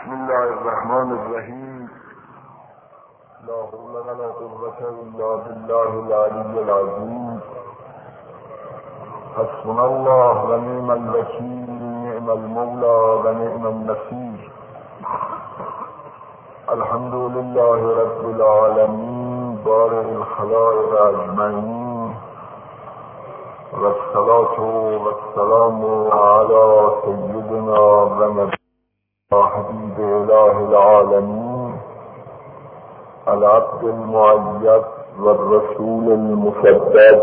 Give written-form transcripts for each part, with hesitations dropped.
بسم الله الرحمن الرحیم. لا حول ولا قوة الا بالله العلی العظیم. حسبنا الله و نعم الوکیل، نعم المولا و نعم النصیر. الحمد لله رب العالمین بارئ الخلائق اجمعین، و الصلاة و السلام علی سیدنا و حبیب اله العالمین العبد المؤید و الرسول المسدد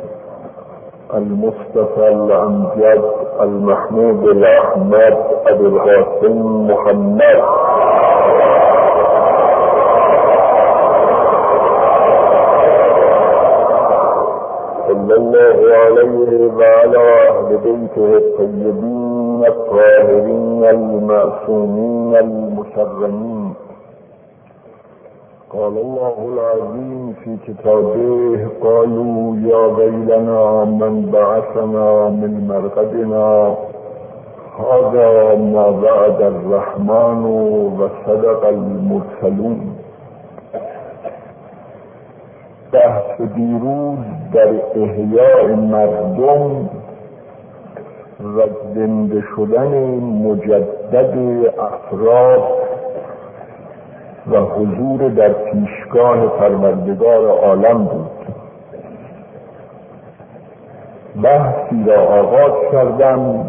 المصطفى الامجد المحمود الاحمد ابو القاسم محمد صلی الله علیه و علی اهل بیته الطیبین الطاهرین المعصومین المكرمین. قال الله العظیم فی کتابه: قالوا یا ویلنا من بعثنا من مرقدنا هذا ما وعد الرحمن و صدق المرسلون. بحث دیروز در احیاء مردم و زنده شدن مجدد افراد و حضور در پیشگاه پروردگار عالم بود. بحثی را آغاز کردم،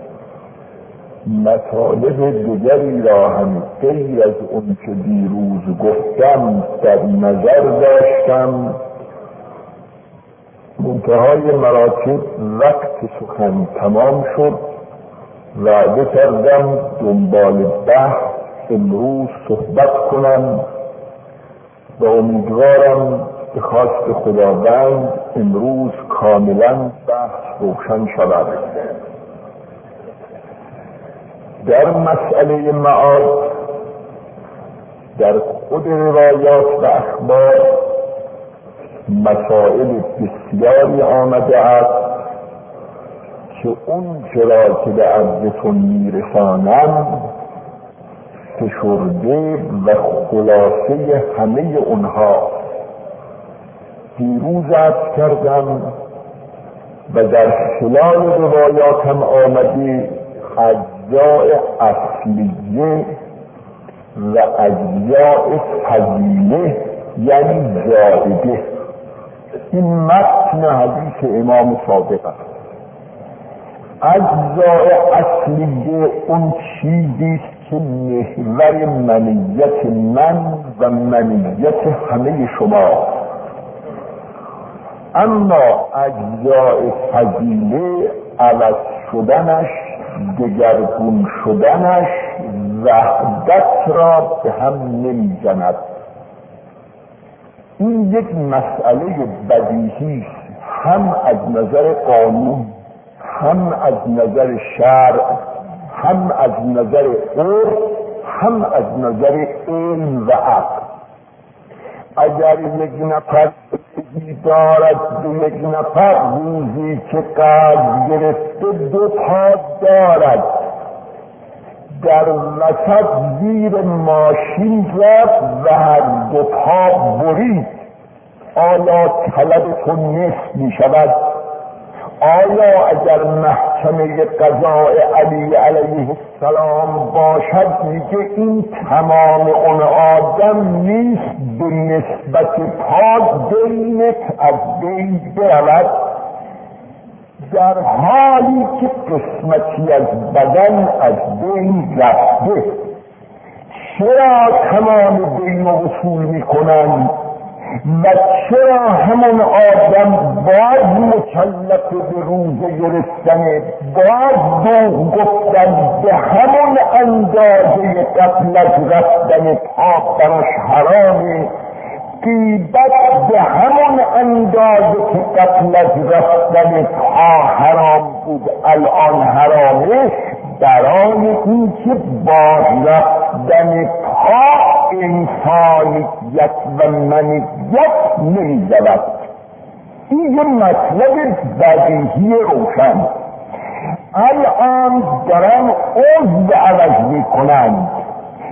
مطالب دیگری را هم غیر از اون که دیروز گفتم در نظر داشتم. منتهای مراتب وقت سخن تمام شد. وعده کردم دنبال بحث امروز صحبت کنم و امیدوارم به خواست خداوند امروز کاملا بحث روشن شود. در مسئله معاد در خود روایات و اخبار مسائل بسیاری آمده است که اون چرا که به عرضتون میرسانم فشرده و خلاصه همه اونها. دیروز عرض کردم و در خلال روایاتم آمده اجزاء اصلیه و اجزاء فضیله یعنی زائده. این متن حدیث امام صادق است. اجزاء اصلیه اون چیزی است که محور منیت من و منیت همه شما، اما اجزاء فضیله عوض شدنش، دگرگون شدنش وحدت را به هم نمیزند. این یک مسئله بدیهی است، هم از نظر قانون، هم از نظر شرع، هم از نظر عرف، هم از نظر علم و عقل. اگر یک نفر دارد به یک نفر روزی که قرض گرفته 2 پا دارد، در وسط زیر ماشین رفت و هر 2 پا برید، آیا طلبتون نصف می شود؟ آیا اگر محکمه قضای علی علیه السلام باشد میگه این تمام اون آدم نیست به نسبت پا دینت از بین برود؟ در حالی که قسمتی از بدن از بین رفته، چرا تمام دین رو وصول میکنن و چرا همون آدم باز مکلف به روزه گرفتن، باز دوغ گفتن به همون اندازه قبل از رفتن پا براش حرامه، غیبت به همون اندازه که قبل از رفتن پا حرام بود الان حرامه، برای این که با رفتن پا انسانیت و منیت نمی‌زود. این یه مطلب بدیهی روشن. الان دارن عضو عوض میکنن،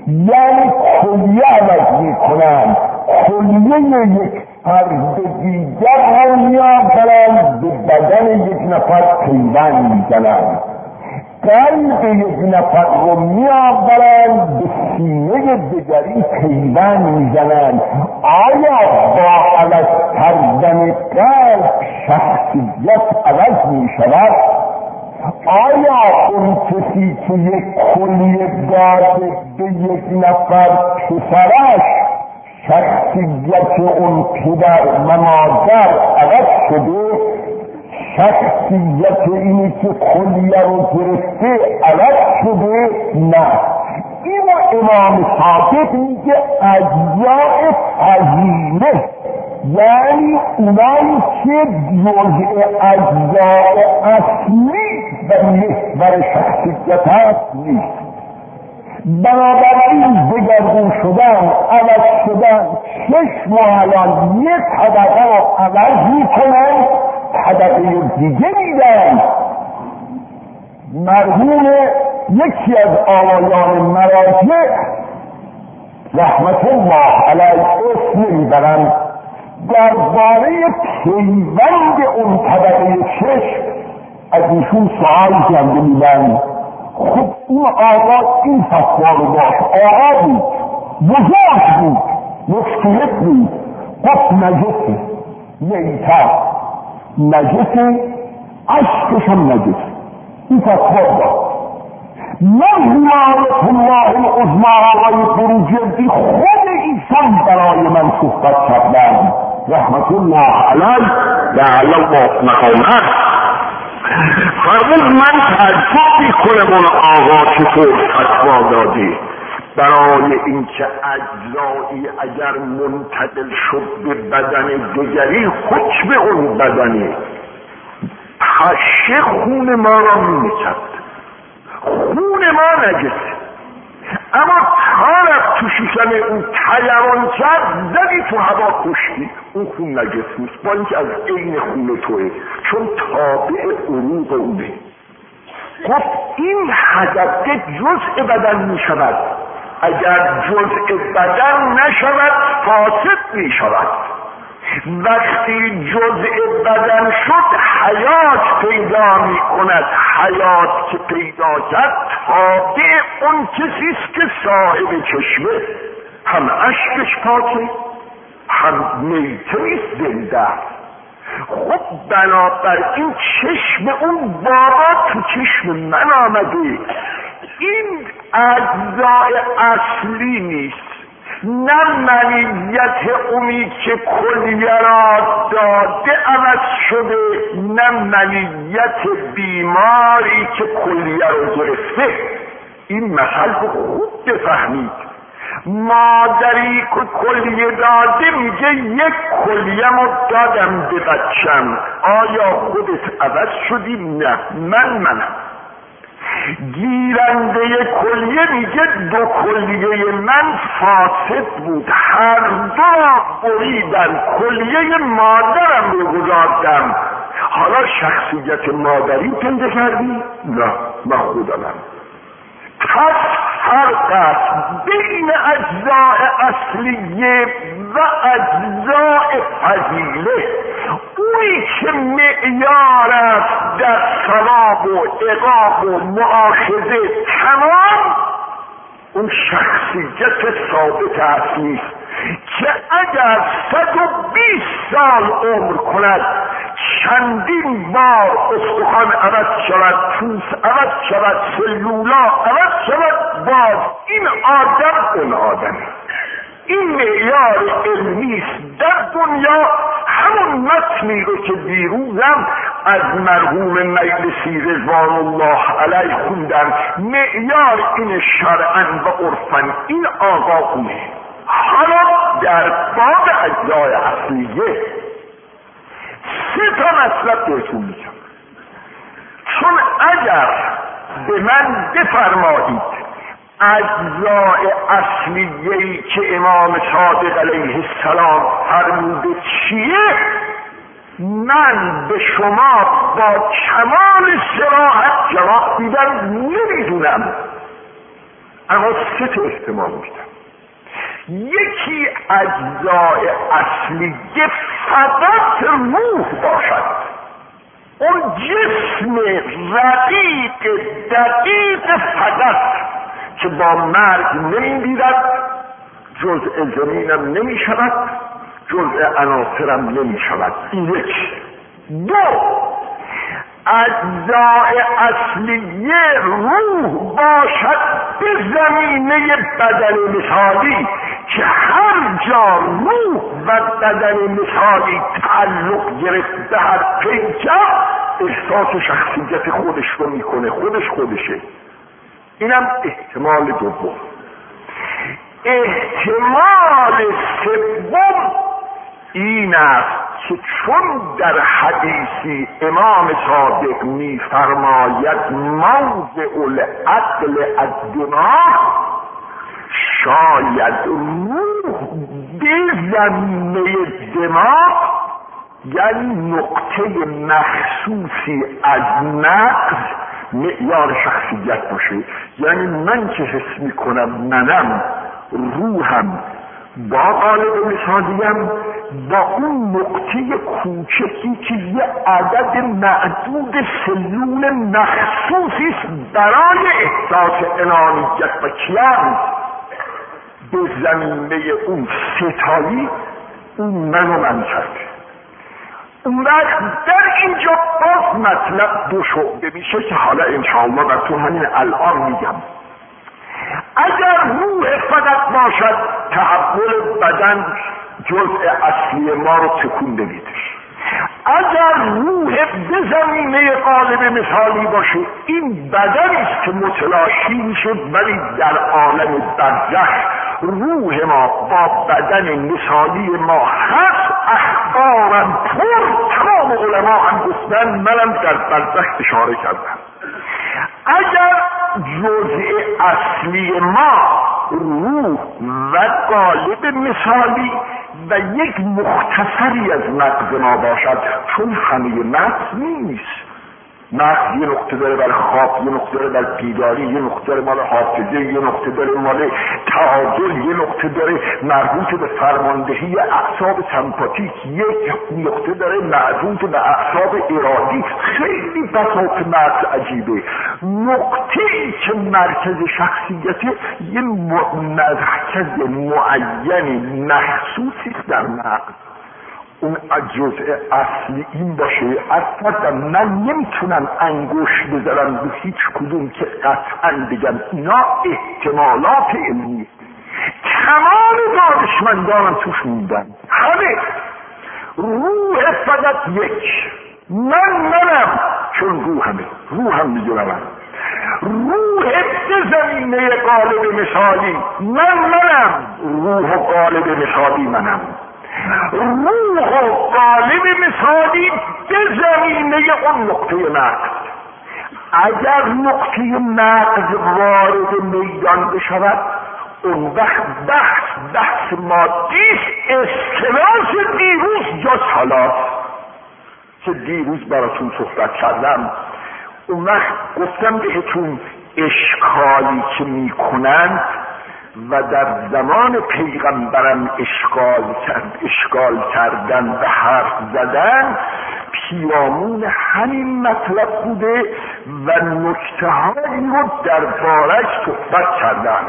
یعنی کلیه عوض میکنند، کلیه یک فرد دیگر رو میآورند به بدن یک نفر پیوند میزنند، قلب یک نفر رو میآورند به سینه دیگری پیوند میزنند. آیا با عوض کردن قلب شخصیت عوض میشود؟ آیا اون کسی که یک کلیه داده به یک نفر پسرش شخصیت اون پدر و مادر عوض شده؟ شخصیت اینی که کلیه رو گرفته عوض شده؟ نه. اینو امام صادق میگه اجزاء فضیله، یعنی اونایی که جزء اجزاء اصلی و محور شخصیت هست نیست. بنابراین دگرگون شدن، عوض شدن، چشم و الان یک طبقه رو عوض میکنن، طبقه دیگه میدن. مرحوم یکی از آقایان مراجع رحمت الله علیه اسم میبرند، درباره پیوند اون طبقه چشم از ایشون سؤال کرده میدن. خب این آقا این فتوا رو داشت، آقا بود، بزرگ بود، مشکلت بود، گفت نجسه، میتر نجسه، عشقش هم نجسه. این فتوا داشت. من حمایت الله العظمی آقای فروجردی خود ایشان برای من صحبت کردن رحمت الله علیه لعل الله مقامه. فرمود من تعجب میکنم اون آقا چطور فتوا داده برای اینکه اجزایی اگر منتقل شد به بدن دیگری حکم اون بدنه پشه خون ما را می‌چد. خون ما نجسه، اما تا رفت تو شکم اون تیران کرد زدی تو هوا کشتی، اون خون نجس نیست، با اینکه از عین خون توه، چون تابع عروق اونه. گفت این حدقه جزء بدن می شود، اگر جزء بدن نشود فاسد می شود. وقتی جزء بدن شد حیات پیدا می کند، حیات که پیدا کرد تابع اون کسیست که صاحب چشمه، هم اشکش پاکه هم میته نیست زنده. خب بنابراین چشم اون بابا تو چشم من آمده، این اجزای اصلی نیست، نه منیت اونی که کلیه را داده عوض شده، نه منیت بیماری که کلیه را گرفته. این مثل رو خوب بفهمید. مادری که کلیه داده میگه یک کلیه ما دادم به بچم، آیا خودت عوض شدی؟ نه، منم. گیرنده کلیه میگه دو کلیه من فاسد بود، هر دو بریدن، کلیه مادرم رو گذاردم، حالا شخصیت مادری پیدا کردی؟ نه، من خودمم. پس فرق است بین اجزاء اصلیه و اجزاء فضیله. اونی که معیار است در ثواب و عقاب و مؤاخذه تمام، اون شخصیت ثابت اصلی است که اگر 120 سال عمر کند، چندین بار استخوان عوض شود، پوست عوض شود، سلولا عوض شود، باز این آدم اون آدم. این معیار علمی است در دنیا. همون متنی رو که دیروزم از مرحوم مجلسی رضوان الله علیه خوندم، معیار این شرعاً و عرفاً این آقا اونه. حالا در باب اجزای اصلیه 3 مطلب بهتون میگم، چون اگر به من بفرمایید اجزای اصلیه‌ای که امام صادق علیه السلام فرموده چیه، من به شما با کمال صراحت جواب میدم نمیدونم. اما 3 تا احتمال میدم. یکی اجزای اصلی فقط روح باشد، اون جسم رقیق دقیق فقط که با مرگ نمی‌میرد، جزء زمینم نمی‌شود، جزء عناصرم نمی‌شود. این یک. 2 اجزای اصلی روح باشد به زمینه بدن مثالی که هر جا روح و بدن مثالی تعلق گرفت به هر پیکر احساس شخصیت خودش رو میکنه، خودشه. اینم احتمال دوم. احتمال سوم این است که چون در حدیثی امام صادق می‌فرماید موضع العقل الدماغ، شاید روح به زمینه دماغ یعنی نقطه مخصوصی از نقض معیار شخصیت باشه. یعنی من که حس میکنم منم، روحم با قالب مثالیم با اون نقطه کوچکی که یه عدد معدود سلول مخصوصی برای احساس انانیت و کیان به زمینه اون ستایی، اون من کرده. اون وقت در اینجا باز مطلب 2 شعبه میشه که حالا انشاءالله براتون همین الان میگم. اگر روح فقط باشد تحول بدن جزء اصلی ما رو تکون نمیدهش. اگر روح به زمینه قالب مثالی باشه این بدنی است که متلاشی میشه، ولی در عالم برزخ روح ما با بدن مثالی ما هست. اخبارم پر، تمام علما هم گفتن، منم در برزخ اشاره کردم. اگر جزء اصلی ما روح و قالب مثالی و یک مختصری از مغز ما باشد، چون همه مغز نیست. مغز یه نقطه داره برای خواب، یه نقطه داره برای بیداری، یه نقطه داره مال حافظه، یه نقطه داره مال تعادل، یه نقطه داره مربوط به فرماندهی اعصاب سمپاتیک، یک نقطه داره مربوط به اعصاب ارادی. خیلی بساط مغز عجیبه. نقطه‌ای که مرکز شخصیت یه مرکز معین مخصوصی در مغز، اون جزء اصلی این باشه. اصلا من نمیتونم انگشت بذارم به هیچ کدوم که قطعا بگم اینا احتمالات علمی. تمام دانشمندانم توش موندن، همه. روح فقط یک، منم، چون روحم میگه منم. روح به زمینه قالب مثالی منم، روح و قالب مثالی منم. روح و قالب مثالی به زمینه اون نقطه نقض. اگر نقطه نقض وارد میدان بشود، اون وقت بحث مادیست. اصطلاح دیروز جز حالا که دیروز براتون صحبت کردم، اون وقت گفتم بهتون اشکالی که میکنند و در زمان پیغمبرم اشکال کردن و حرف زدن پیرامون همین مطلب بوده و نکته‌هایی رو درباره‌اش صحبت کردن.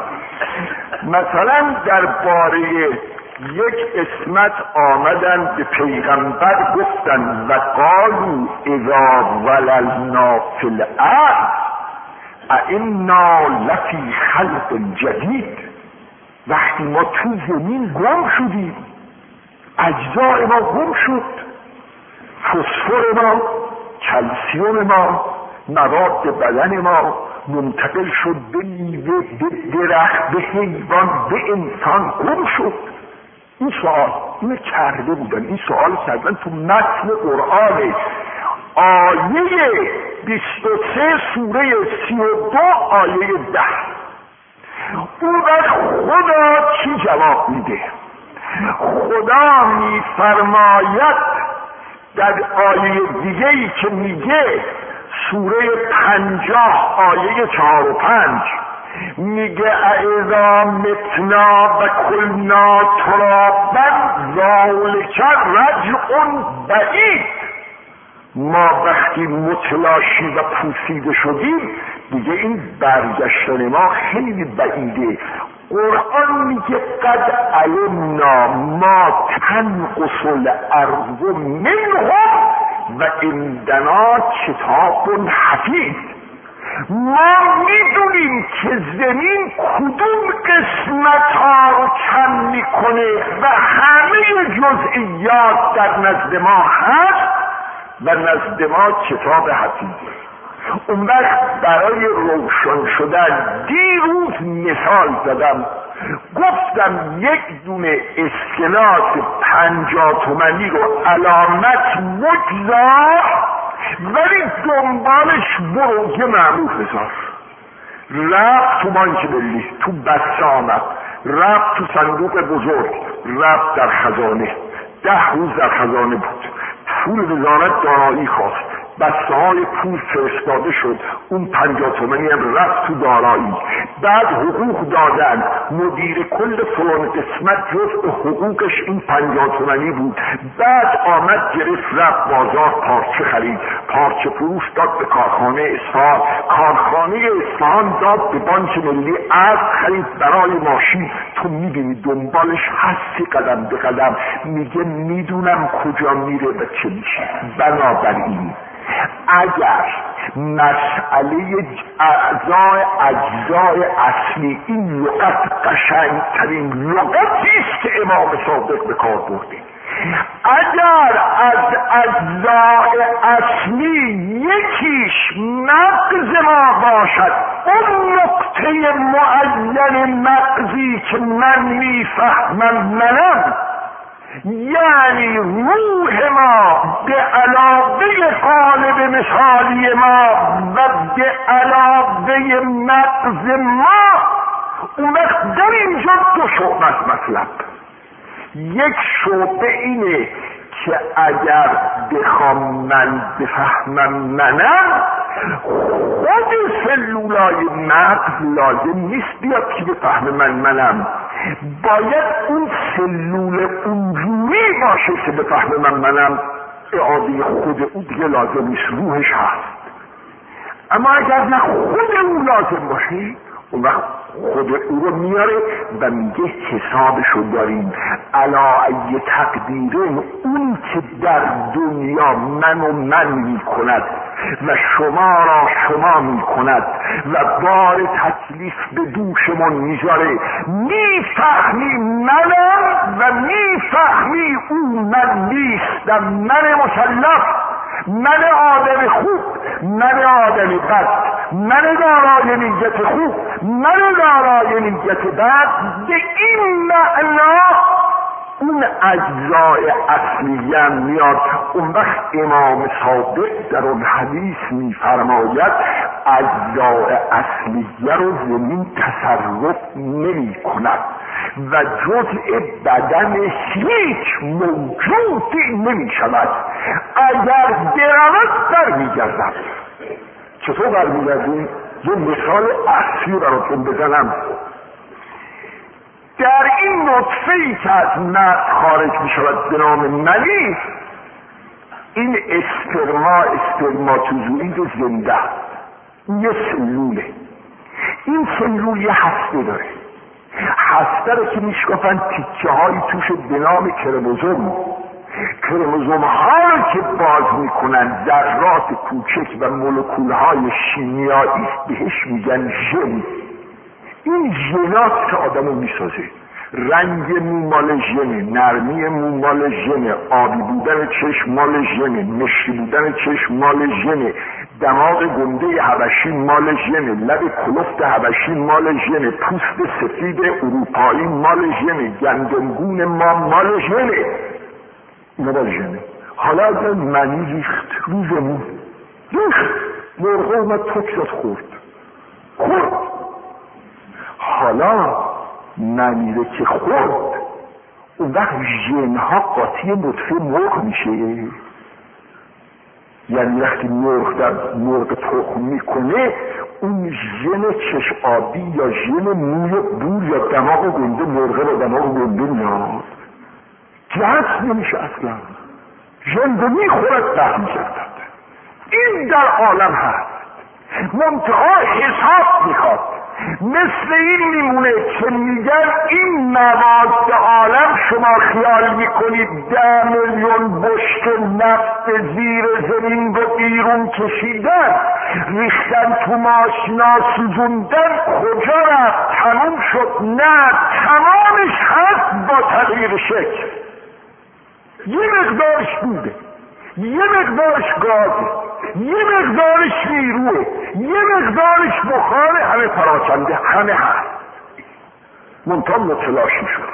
مثلا درباره یک قسمت آمدن به پیغمبر گفتن و قالوا اذا وللنا فی الارض ائنا لفی خلق جدید. وقتی ما تو زمین گم شدیم، اجزای ما گم شد، فسفر ما، کلسیوم ما، مواد بدن ما منتقل شد به میوه، به درخت، به حیوان، به انسان گم شد. این سوال اینو کرده بودن، این سوال کردن تو متن قرآن آیه 23 سوره 32 آیه 10. اون وقت خدا چی جواب میده؟ خدا میفرماید در آیه دیگه‌ای که میگه سوره 50 آیه 4 و 5 میگه اذا متنا و کلنا ترابا ذالک رجع بعید. ما وقتی متلاشی و پوسیده شدیم دیگه این برگشتن ما خیلی بعیده. قرآن میگه قد علمنا ما تنقص الارض منهم و عندنا کتاب حفیظ. ما میدونیم که زمین کدوم قسمت ها رو کم میکنه و همه جزئیات در نزد ما هست و نزد ما کتاب حفیظه. اون وقت برای روشن شدن دیروز مثال زدم، گفتم یک دونه اسکناس 50 تومانی رو علامت بگذار ولی دنبالش برو یه معمول بذار. رفت تو بانک ملی، تو بسته آمد، رفت تو صندوق بزرگ، رفت در خزانه، 10 روز در خزانه بود، پول وزارت دارایی خواست، بسته های پول فرستاده شد، اون 50 تومانی هم رفت تو دارایی. بعد حقوق دادن، مدیر کل فلان قسمت جزء حقوقش این 50 تومانی بود. بعد آمد گرفت رفت بازار پارچه خرید، پارچه فروش داد به کارخانه اصفهان، کارخانه اصفهان داد به بانک ملی اسب خرید برای ماشین. تو میبینی دنبالش هستی قدم به قدم. میگه میدونم کجا میره و چه میشه. بنابراین اگر مسئله اجزای اصلی، این لغت قشنگترین لغتی است که امام صادق به کار برده، اگر از اجزای اصلی یکیش مغز ما باشد، اون نقطه معین مغزی که من میفهمم منم، یعنی روح ما به علاوه قالب مثالی ما و به علاوه مغز ما، اون وقت در اینجا 2 شعبه است مطلب. یک شعبه اینه که اگر بخوام من بفهمم منم، خود سلولای مغز لازم نیست بیاد که بفهم منم، باید اون سلول اونجوری باشه که بفهم منم. اعاده خود او دیگه لازم نیست، روحش هست. اما اگر نه خود اون لازم باشه، اون وقت خود او رو میاره و میگه حسابشو داریم. علا ای تقدیرین، اون که در دنیا من میکند و شما را شما میکند و بار تکلیف به دوشمون میذاره، میفهمی منم و میفهمی او من نیستم، من مسلف، من آدم خوب، من آدم بد، من دارای نیت خوب، من دارای نیت بد. به این معنا اون اجزای اصلی هم میاد. اون وقت امام صادق در اون حدیث میفرماید اجزای اصلیه رو زمین تصرف نمی کند و جزء بدن هیچ موجودی نمی شود. اگر برود برمیگردد. چطور برمیگردیم؟ یه مثال اصلی براتون بزنم. در این نطفه‌ای که از مغز خارج می شود به نام منی، این اسپرماتوزوئید زنده، یه سلوله. این سلول یه هسته داره. هسته رو که میشکافن تیکه های توش به نام کروموزوم. کروموزوم ها رو که باز میکنن ذرات کوچک و مولکول های شیمیایی بهش میگن ژن. این ژنات که آدمو میسازه، رنگ مو مال ژنه، نرمی مو مال ژنه، آبی بودن چشم مال ژنه، مشکی بودن چشم مال ژنه، دماغ گنده حبشی مال ژنه، لب کلفت حبشی مال ژنه، پوست سفید اروپایی مال ژنه، گندمگون ما مال ژنه. اینا مال ژنه. حالا اگر منی ریخت روزمون، ریخت، مرغ اومد توکسات خورد. حالا منیره که خورد، اون وقت ژنها قاطی نطفه مرغ میشه. یعنی وقتی مرغ در مرغ تخم میکنه، اون ژن چشم آبی یا ژن موی بور یا دماغ گنده مرغ با دماغ گنده میاد، جذب نمیشه اصلا، ژن میخورد ده میگردد. این در عالم هست، منتها حساب میخواد. مثل این میمونه که میگن این مواد عالم شما خیال میکنید 10 میلیون بشکه نفت زیر زمین رو بیرون کشیدن، ریختن تو ماشینا، سوزوندن، کجا رفت؟ تموم شد؟ نه، تمامش هست با تغییر شکل. یه مقدارش بوده، یه مقدارش گازه، یه مقدارش نیروه، یه مقدارش بخاره، همه پراکنده، همه هست. منطقه مطلاش میشون.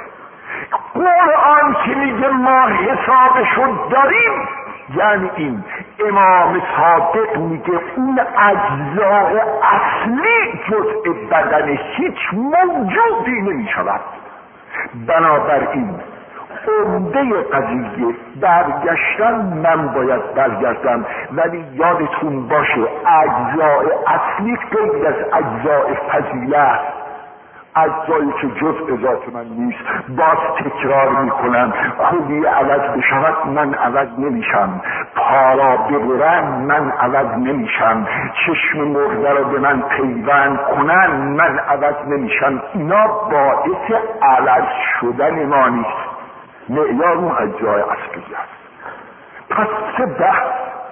قرآن که میگه ما حسابشو داریم، یعنی این امام صادق میگه اون اجزای اصلی جزء بدن هیچ موجودی نمیشود. بنابراین عمده قضیه برگشتن، من باید برگردم، ولی یادتون باشه اجزای اصلی غیر از اجزای فضیلت، اجزایی که جزء ذات من نیست. باز تکرار میکنم، خوبی عوض بشود من عوض نمیشم، پارا ببرن من عوض نمیشم، چشم مرده رو به من پیوند کنن من عوض نمیشم. اینا باعث عوض شدن ما نیست، معیار اون اجزای اصلی است. پس سه بحث: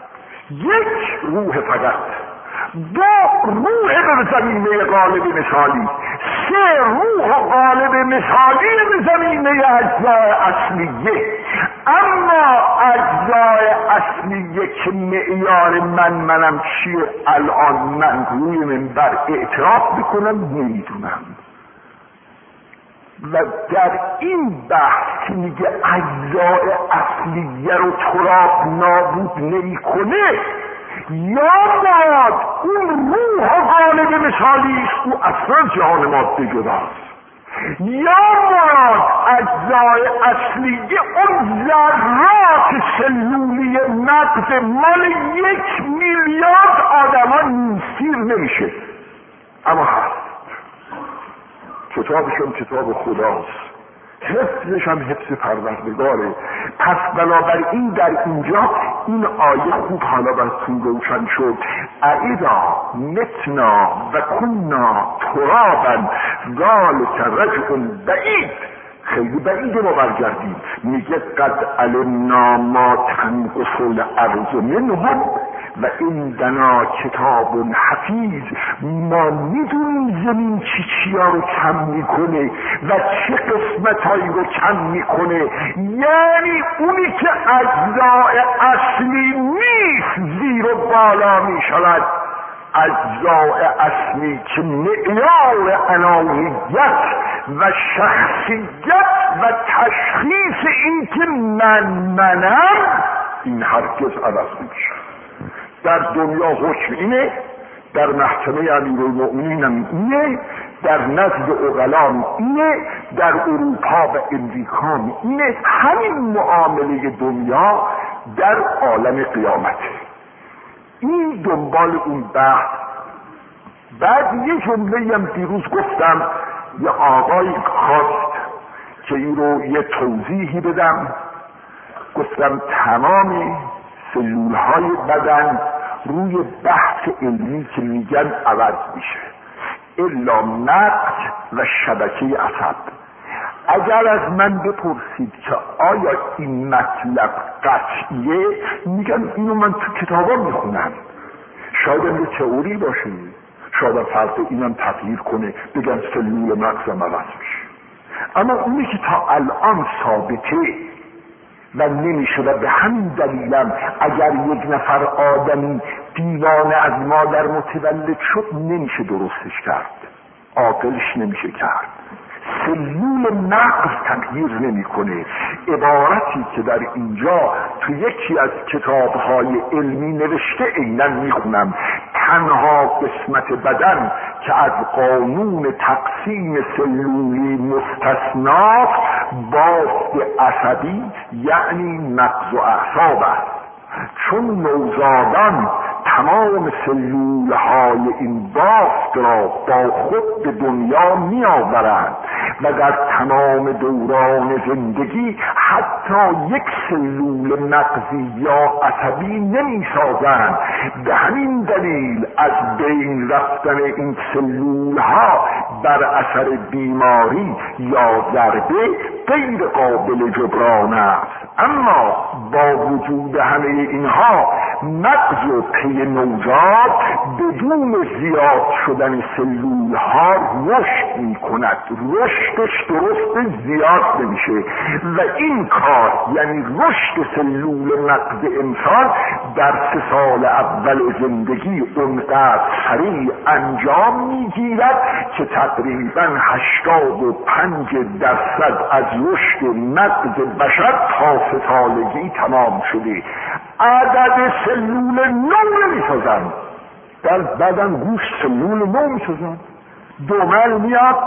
یک، روح فقط، دو، روح به زمینه قالب مثالی، سه، روح قالب مثالی به زمینه اجزای اصلیه. اما اجزای اصلیه که معیار منم چیه الان من روی منبر اعتراف بکنم نمیدونم. و در این بحث که میگه اجزای اصلیه رو تراب نابود نمی کنه، یا باید اون روح غالب مثالی است، او اصلا جهان ماده جداست، یا باید اجزای اصلیه اون ذرات سلولی مغز مال 1 میلیارد آدمان نیستیر نمیشه، اما هست. کتابشون کتاب خداست، حفظش هم حفظ پروردگاره. پس بنابراین در اینجا این آیه خوب حالا براتون روشن شد: اذا متنا و کنا ترابا ذلک رجع بعید. خیلی بعیده ما برگردیم. میگه قد علمنا ما تنقص الارض منهم و عندنا کتاب حفیظ. ما میدونیم زمین چیا رو کم میکنه و چه قسمتایی رو کم میکنه. یعنی اونی که اجزای اصلی نیست زیر و بالا میشود، اجزای اصلی که معیار انانیت و شخصیت و تشخیص این که منم، این هرگز عوض نمیشه. در دنیا حکم اینه، در محکمه امیرالمؤمنین هم اینه، در نزد عقلام اینه، در اروپا و امریکا اینه. همین معامله دنیا در عالم قیامته. این دنبال اون بحث. بعد یه جمله هم دیروز گفتم، یه آقای خواست که این رو یه توضیحی بدم. گفتم تمام سلول های بدن روی بحث علمی که میگن عوض میشه الا مغز و شبکه عصب. اگر از من بپرسید که آیا این مطلب قطعیه، میگم اینو من تو کتابا میخونم، شاید یه تئوری باشه، شاید فرق اینم تغییر کنه، بگم سلول مغزم عوض میشه. اما اونی که تا الان ثابته و نمیشه و به همین دلیلم اگر یک نفر آدمی دیوانه از مادر متولد شد نمیشه درستش کرد، عاقلش نمیشه کرد. سلول مغز تغییر نمیکنه. عبارتی که در اینجا تو یکی از کتابهای علمی نوشته عیناً میخونم: تنها قسمت بدن که از قانون تقسیم سلولی مستثناست بافت عصبی یعنی مغز و اعصاب است. چون نوزادان تمام سلول های این بافت را با خود به دنیا می آورند و در تمام دوران زندگی حتی یک سلول مغزی یا عصبی نمی سازند. به همین دلیل از بین رفتن این سلول ها بر اثر بیماری یا ضربه غیر قابل جبران است. اما با وجود همه اینها مغز و پی نوزاد بدون زیاد شدن سلول ها رشد می کند. رشدش درست زیاد نمیشه و این کار یعنی رشد سلول مغز انسان در 3 سال اول زندگی اونقدر سریع انجام میگیرد که تقریبا 85% از رشد مغز بشر تا 3 سالگی تمام شده. عدد سلول نو نمیسازن، در بدن گوشت سلول نو میسازن. دومل میاد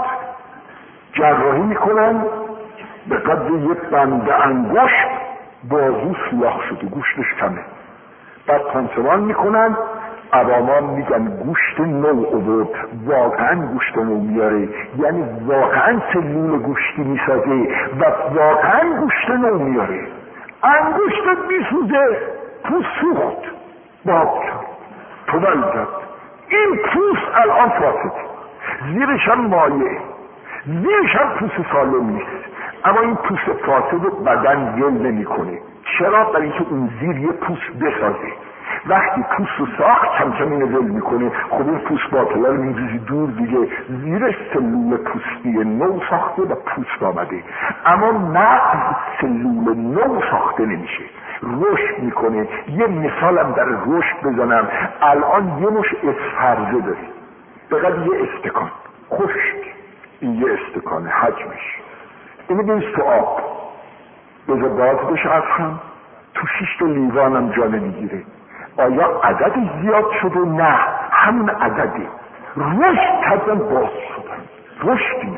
جراحی میکنن به قدر یک بند انگشت بازو سیاه شده، گوشتش کمه. بعد پانسمان میکنن، عوامان میگن گوشت نو آورد. واقعا گوشت نو میاره، یعنی واقعا سلول گوشتی میسازه و واقعا گوشت نو میاره. انگشت میسوزه، پوست سوخت، باب شد، توبل زد. این پوست الان فاسد، زیرش هم مایه، زیرش هم پوست سالم نیست. اما این پوست فاسد رو بدن ول نمیکنه. چرا؟ برای اینکه اون زیر یه پوست بسازه. وقتی پوست رو ساخت کم کم اینو ول میکنه. خب این پوست باطله رو میریزی دور دیگه، زیرش سلول پوستی نو ساخته و پوست آمده. اما مغز سلول نو ساخته نمیشه، رشد میکنه. یه مثالم در رشد بزنم. الان یه مش اسفرزه داری، بقدر یه استکان خشک، این یه استکان حجمش، اینو بریز تو آب، بذار باز بشه از هم، تو 6 تا لیوانم جا نمیگیره. آیا عددش زیاد شده؟ نه، همون عدده. رشد کردن، باز شدن، رشدی.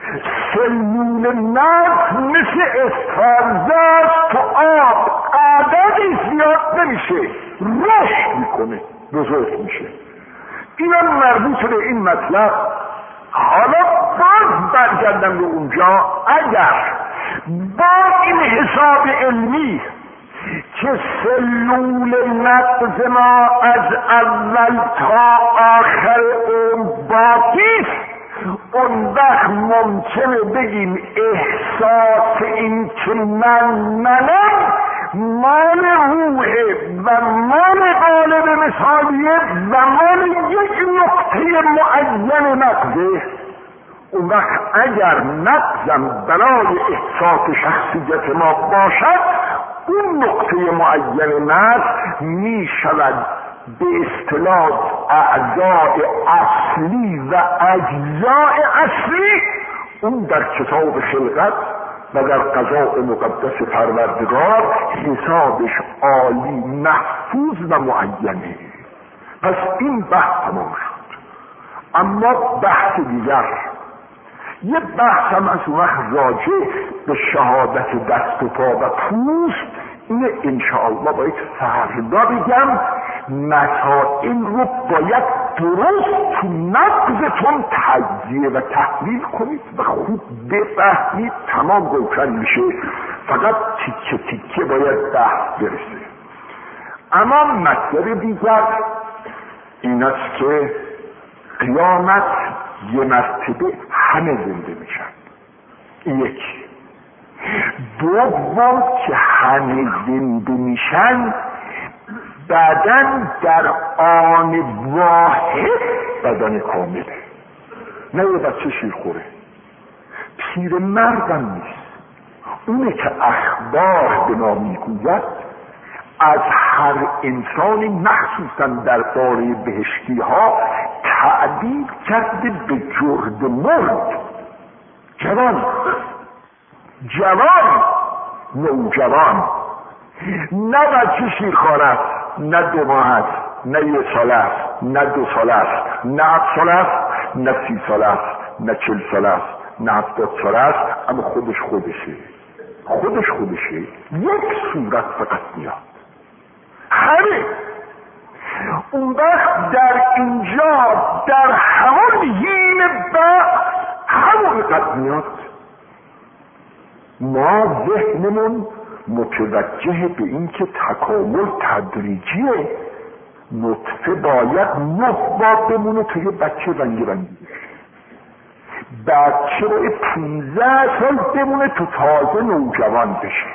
سلول مغز مثل اسفرزه تو آب، عددش زیاد نمیشه، رشد میکنه، بزرگ میشه. اینم مربوط به این مطلب. حالا باز برگردم به اونجا، اگر با این حساب علمی که سلول مغز ما از اول تا آخر اون باقیست، اون وقت ممکنه بگیم احساس این که منم مال روحه و مال قالب مثالیه و مال یک نقطه معین مغزه. اون وقت اگر مغزم برای احساس شخصیت ما باشد، اون نقطه معین مغز می شود به اصطلاح اعضاء اصلی و اجزاء اصلی. اون در کتاب خلقت و در قضاء مقدس پروردگار حسابش عالی، محفوظ و معینه. پس این بحث تمام شد. اما بحث دیگر، یه بحث هم از اون وقت راجع به شهادت دست و پا و پوست، اینه انشاءالله باید فردا بگم. مسائل رو باید درست تو مغزتون تجزیه و تحلیل کنید و خوب بفهمید، تمام روشن میشه. فقط تیکه تیکه باید بحث برسه. اما مطلب دیگر این است که قیامت یه مرتبه همه زنده میشن. یک. دوم که همه زنده میشن، بدن در آن واحد بدن کامله. نه یه بچه شیرخوره، پیر مردم نیست. اونه که اخبار به ما میگوید از هر انسانی مخصوصا در باره بهشتی ها تعبیر کرده به جرد مرد. جوان نوجوان، نه بچه شیرخوار است، نه 2 ماه است، نه 1 سال است، نه 2 سال است، نه 7 سال است، نه 30 سال است، نه 40 سال است، نه 70 سال است. اما خودشه. یک صورت فقط میاد. همه اون وقت در اینجا در همون حین بعد همون قد میاد ما ذهنمون متوجه به این که تکامل تدریجیه. نطفه باید 9 بار بمونه توی بچه رنگی بچه باید 15 سال بمونه تو تازه نوجوان بشه.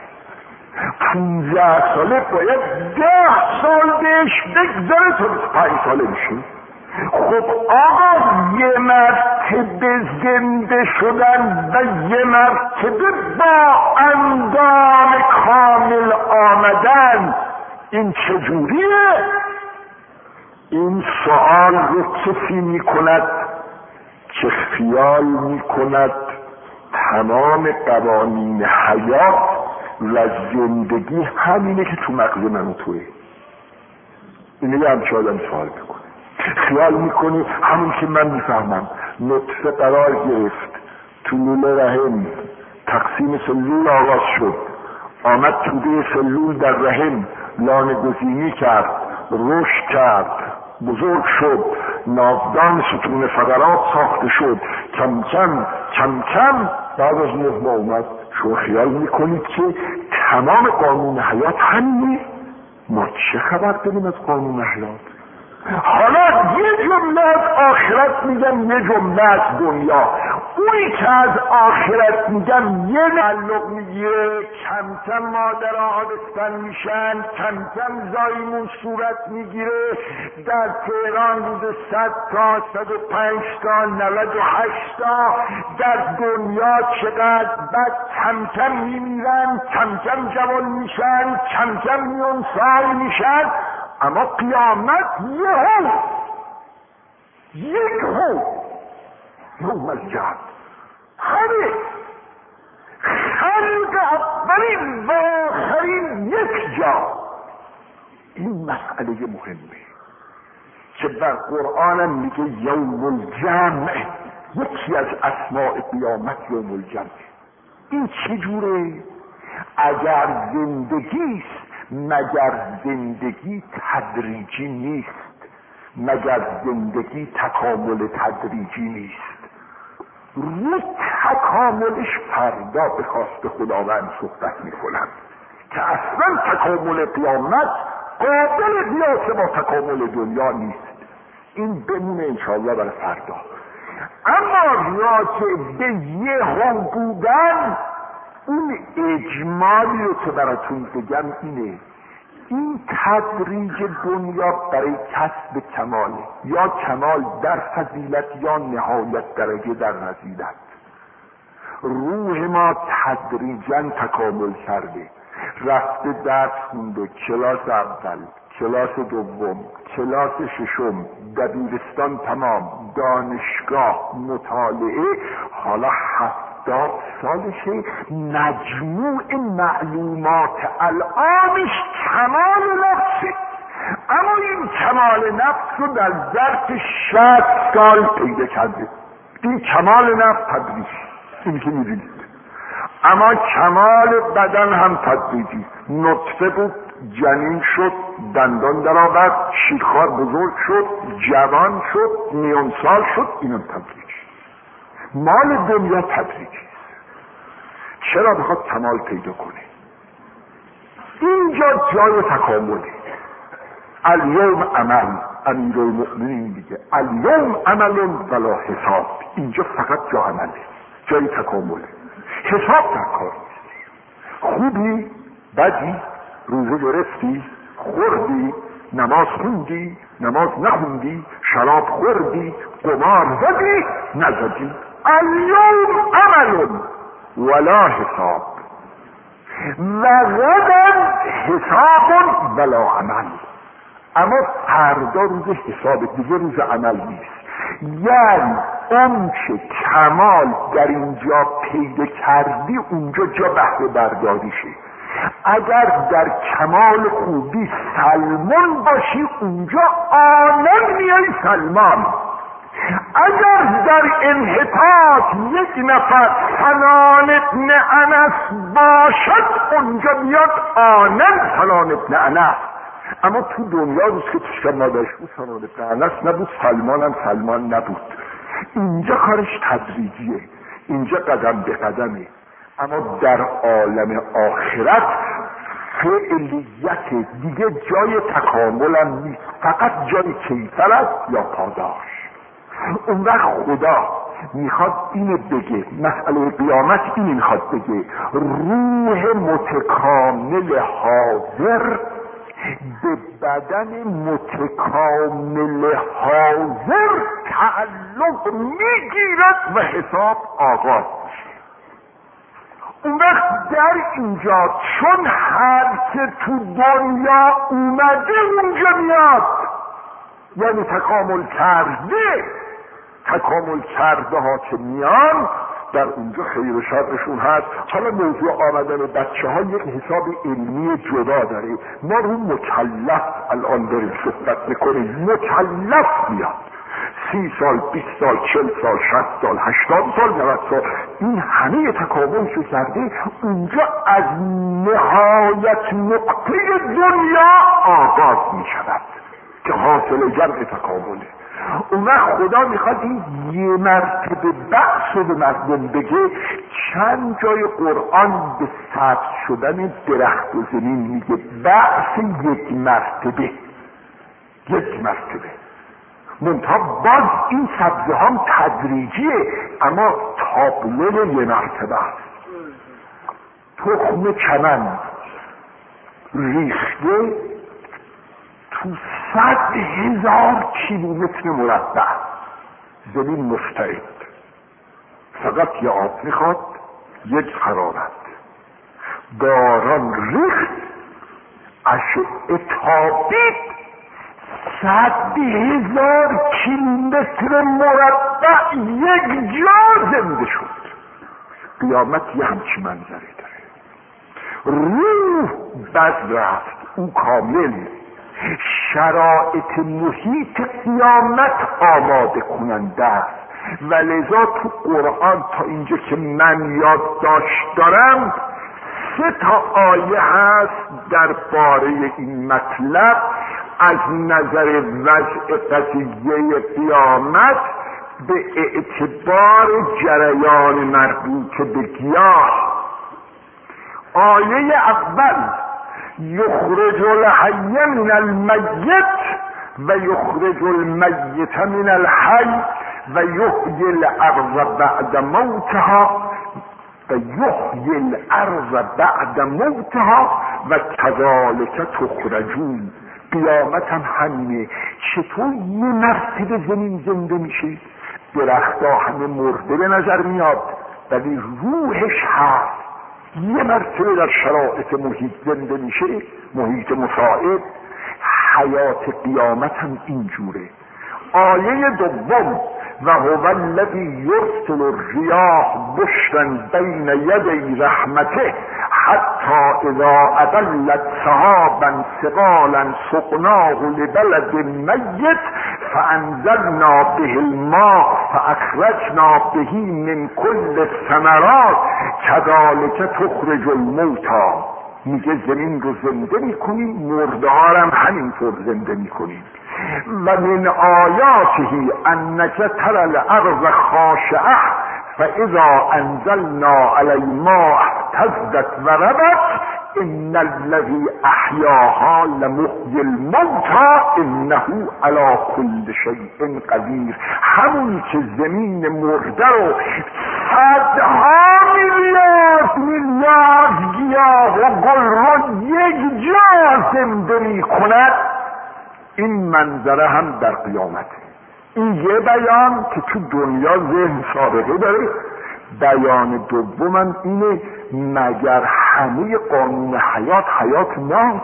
15 ساله باید 10 سال بهش بگذاره تا 5 ساله بشه. خب آقا یه مرتبه زنده شدن و یه مرتبه با اندام کامل آمدن این چجوریه؟ این سوال رو کسی میکند که خیال میکند تمام قوانین حیات و زندگی همینه که تو مغز من و توه. اینه یه همچه آدم سوال میکنه، خیال میکنی همون که من میفهمم نطفه قرار گرفت تو لوله رحم، تقسیم سلول آغاز شد، آمد توده سلول در رحم لانه گزینی کرد، رشد کرد، بزرگ شد، ناودان ستون فقرات ساخته شد، کم کم بعد از 9 ماه اومد. شما خیال میکنید که تمام قانون حیات همینه؟ ما چه خبر داریم از قانون حیات؟ حالا یه جمله از آخرت میگم، یه جمله از دنیا. اونی که از آخرت میگم یه تعلق میگیره، کم کم مادرها آبستن میشن، کم کم زایمون صورت میگیره. در تهران حدود 100 تا 105 تا 98 تا در دنیا چقدر بعد کم کم میمیرن، کم کم جوان میشن، کم کم میون سال میشن. اما قیامت یکو یوم الجمع همه خلق اولین و آخرین یک جا. این مسئله مهمه که در قرآن میگه یوم الجمع، یکی از اسماء قیامت یوم الجمع. این چجوره؟ اگر زندگیست مگر زندگی تدریجی نیست؟ مگر زندگی تکامل تدریجی نیست؟ رو تکاملش فردا به خواست خداوند صحبت میکنم که اصلا تکامل قیامت قابل قیاس با تکامل دنیا نیست. این بمونه انشاءالله برای فردا. اما راجع به یه هم بودن، اون اجمالی رو که براتون بگم اینه: این تدریج دنیا برای کسب کماله، یا کمال در فضیلت یا نهایت درجه در رذیلت. روح ما تدریجا تکامل کرده، رفته درس خونده، کلاس اول، کلاس دوم، کلاس ششم، دبیرستان تمام، دانشگاه، مطالعه، حالا 70 سالشه. مجموع معلومات الانش کمال نفسه، اما این کمال نفس رو در ظرف 60 سال پیدا کرده. این کمال نفس تدریج، این که میدونید. اما کمال بدن هم تدریجی. نطفه بود، جنین شد، دندان در آورد، شیرخوار بزرگ شد، جوان شد، میان سال شد. اینم تدریج. مال دنیا تدریجی. چرا بخواد کمال پیدا کنه؟ اینجا جای تکامله. الیوم عمل، امیرالمؤمنین دیگه الیوم عمل ولا حساب. اینجا فقط جا عمله، جای تکامله. حساب در کار نیست. خوبی، بدی، روزه گرفتی، خوردی، نماز خوندی، نماز نخوندی، شراب خوردی، قمار زدی، نزدی. الیوم عمل ولا حساب و غدا حساب ولا عمل. اما فردا روز حساب دیگه، روز عمل نیست. یعنی اون که کمال در اینجا پیدا کردی اونجا جا بهره برداریشه. اگر در کمال خوبی سلمان باشی اونجا آنن میای سلمان. اگر در انحطاط یک نفر فلان ابن انس باشد اونجا میاد آنن فلان ابن انس. اما تو دنیا روز که توش مادرش بود سالان قرنس نبود، سلمان هم سلمان نبود. اینجا کارش تدریجیه، اینجا قدم به قدمه. اما در عالم آخرت فعلیت دیگه جای تکامل هم نیست، فقط جای کیفر است یا پاداش. اون وقت خدا میخواد اینو بگه، مسئله قیامت این میخواد بگه روح متکامل حاضر به بدن متکامل حاضر تعلق میگیرد و حساب آغاز میشه. اون وقت در اینجا چون هر که تو دنیا اومده اونجا میاد، یعنی تکامل کرده ها که میان در اونجا خیر و شرشون هست. حالا موضوع آمدن بچه ها یک حساب علمی جدا داره. ما رو مکلف الان داریم صحبت میکنیم. مکلف میاد 30 سال 20 سال 40 سال 60 سال 80 سال 90 سال، این همه تکامل شو کرده. اونجا از نهایت نقطه دنیا آغاز میشود که حاصل جمع تکامله. اون وقت خدا میخواد این یه مرتبه بحث رو به مردم بگه. چند جای قرآن به سبز شدن درخت و زمین میگه بحث یک مرتبه منتها باز این سبزه هم تدریجیه، اما تابلو یه مرتبه است. تخم چمن ریخته تو 100,000 کیلومتر مربع زمین مستعد، فقط یه آب میخواد، یک حرارت، باران ریخت، اشعه تابید، 100,000 کیلومتر مربع یک جا زنده شد. قیامت یه همچی منظره داره. روح بد رفت، او کامل. شرایط محیط قیامت آماده کننده است و لذا تو قرآن تا اینجا که من یادداشت دارم 3 آیه هست درباره این مطلب از نظر وضع قضیه قیامت به اعتبار جریان مربوط به گیاه. آیه اول یخرج الحی من المیت و یخرج المیت من الحی و یحیی الارض بعد موتها و کذالک تخرجون. قیامت هم همینه. چطور یه مرتبه زمین زنده میشه؟ درختها همه مرده به نظر میاد ولی روحش هست. یه مرتبه در شرایط محیط زنده میشه، محیط مساعد. حیات قیامت هم اینجوره. آیه دوم و هو الذی یرسل الریاح بشرا بین یدی رحمته حتی اذا اقلت سحابا ثقالا سقناه لبلد میت فانزلنا به الماء فاخرجنا به من کل الثمرات کذالک تخرج الموتى. میگه زمین رو زنده میکنیم، مرده ها هم همینطور زنده میکنیم. و من آیاته انک تری الارض خاشعه فاذا انزلنا علی الماء اهتزت و ربت ان الذی احیاها لمحیی الموتى انه علی کل شیء قدیر. همون که زمین مرده رو 100 میلیارد گیاه و گل رو یک جا زنده میکند، این منظره هم در قیامته. این یه بیان که تو دنیا ذهن سابقه داره. بیان دومم اینه مگر همه قانون حیات ماست؟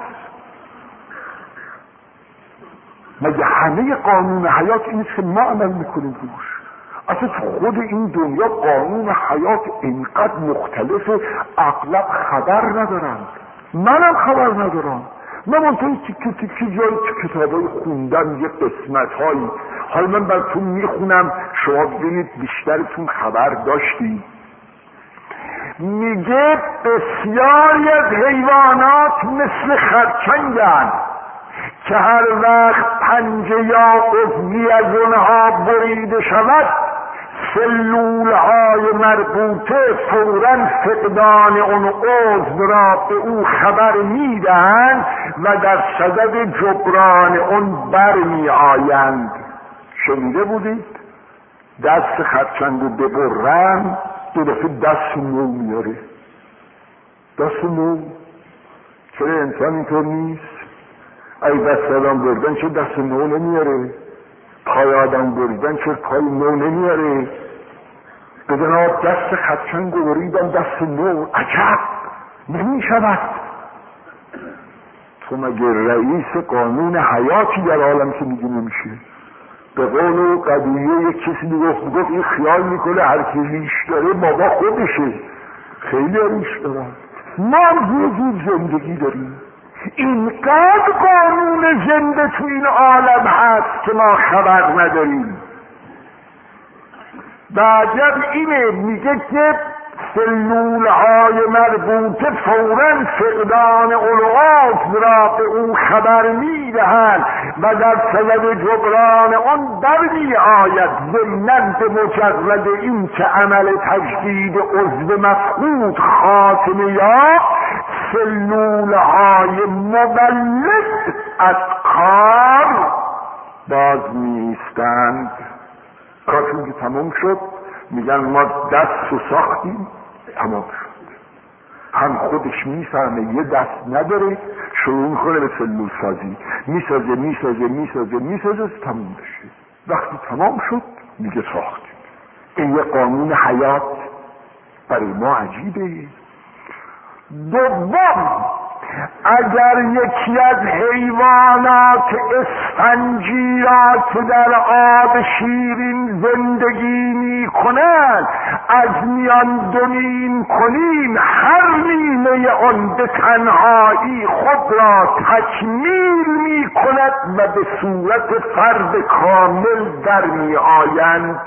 مگر همه قانون حیات اینه که ما عمل میکنیم روش؟ اصلا خود این دنیا قانون حیات اینقدر مختلفه اغلب خبر ندارند. منم خبر ندارم. من منطقه تیکه جایی تو کتابای خوندم یه قسمت هایی، حالا من براتون میخونم شما ببینید بیشترتون خبر داشتید. میگه بسیاری از حیوانات مثل خرچنگن که هر وقت پنجه یا عضوی از اونها بریده شود سلولهای مربوطه فوراً فقدان اون عضو را به او خبر میدهند و در صدد جبران اون برمی آیند. شنیده بودید دست خرچنگو ببرن دو دفعه دست نو میاره. دست نو. چرا انسان اینطور نیست؟ ای دست آدم بردن چه دست نو نمیاره؟ پای آدم بریدن چه پای نو نمیاره؟ بدن دست خرچنگ و بریدن دست نو. عجب نمی شود. تو مگه رئیس قانون حیاتی در عالم که میگی نمیشه؟ به قول قدیمیه یک کسی میگفت این خیال میکنه هر کی ریش داره بابا خودشه. خیلی ریش دارن. ما یه جور زندگی داریم. اینقدر قانون زنده تو این عالم هست که ما خبر نداریم. بعجب اینه میگه که سلولهای مربوطه فوراً فقدان العضو را به او خبر میدهند و در صدد جبران اون برمی آید. ضمناً به مجرد این که عمل تجدید عضو مفقود خاتمه یافت سلولهای مولد از کار باز میستند. کارشون که تمام شد میگن ما دست رو ساختیم تمام شد. هم خودش میفهمه یه دست نداره شروع میکنه به سلول سازی میسازه تمام بشه. وقتی تمام شد میگه ساختیم. این یه قانون حیات برای ما عجیبه. دوم اگر یکی از حیوانات اسفنجی را که در آب شیرین زندگی می کنند از میان دونیم کنیم هر نیمه آن به تنهایی خود را تکمیل می کند و به صورت فرد کامل در می آیند.